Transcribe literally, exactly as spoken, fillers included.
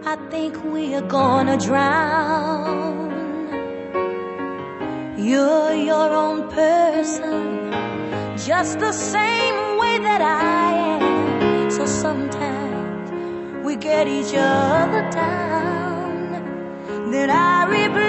I think we're gonna drown. You're your own person, just the same way that I am. So sometimes we get each other down, then I replay